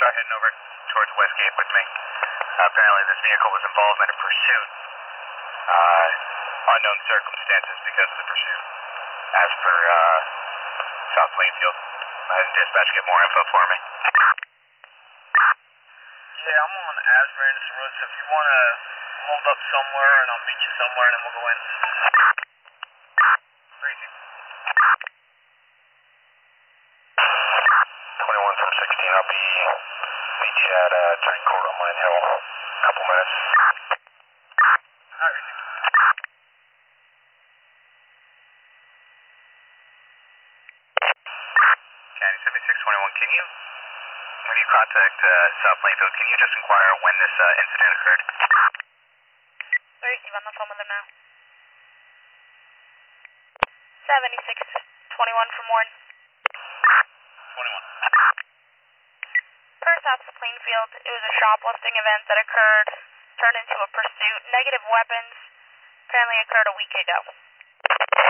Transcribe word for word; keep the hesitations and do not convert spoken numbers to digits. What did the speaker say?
car heading over towards Westgate with me. Uh, apparently this vehicle was involved in a pursuit. Uh, unknown circumstances because of the pursuit. As per uh, South Plainfield. I had dispatch get more info for me. Yeah, I'm on Asbury Road, so if you want to hold up somewhere and I'll meet you somewhere and then we'll go in. Crazy. twenty-one from sixteen, I'll be meet you at uh, Drake Court on Mine Hill. A couple minutes. Alright. County seventy-six twenty-one, can you, when you contact uh, South Plainfield, can you just inquire when this uh, incident occurred? Where is he? I'm on the phone with him now. seventy-six twenty-one from Warren. twenty-one. Per South Plainfield, it was a shoplifting event that occurred, turned into a pursuit. Negative weapons, apparently occurred a week ago.